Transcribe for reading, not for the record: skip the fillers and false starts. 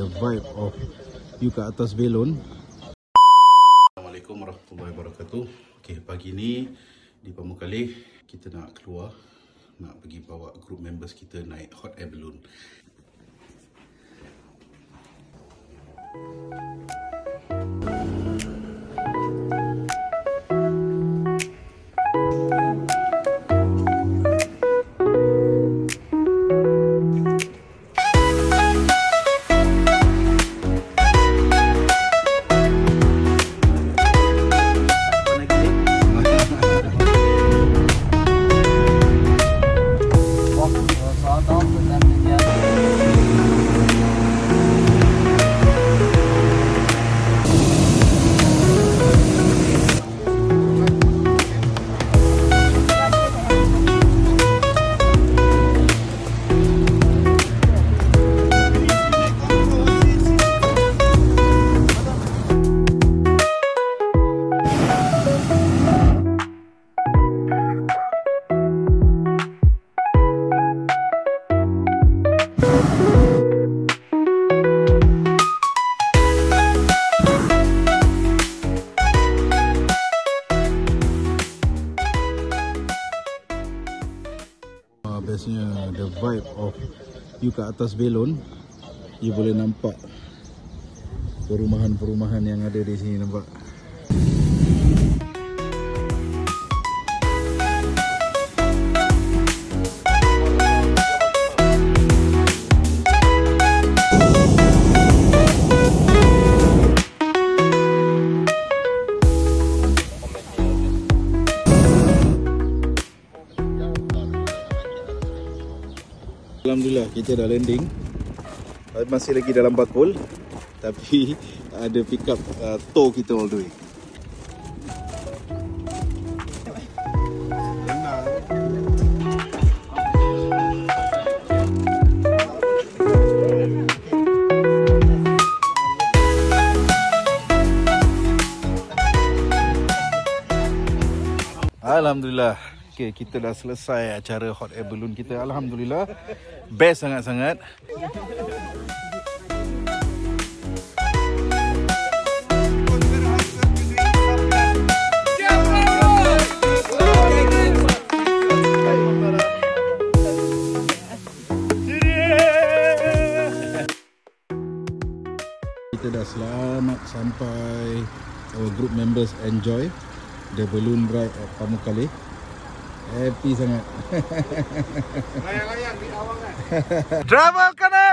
vibe of you kat atas belon. Assalamualaikum warahmatullahi wabarakatuh. Okay, pagi ni di Pamukkale kita nak keluar, nak pergi bawa group members kita naik hot air balloon. Bestnya the vibe of you kat atas belon, you boleh nampak perumahan-perumahan yang ada di sini, nampak. Alhamdulillah kita dah landing. Masih lagi dalam bakul, tapi ada pick up tow kita all the way. Alhamdulillah. Okay, kita dah selesai acara hot air balloon kita. Alhamdulillah, best sangat-sangat. Kita dah selamat sampai. Our group members enjoy the balloon ride at Pamukkale. Happy sangat. Layang-layang di awang kan. Travel Kanan!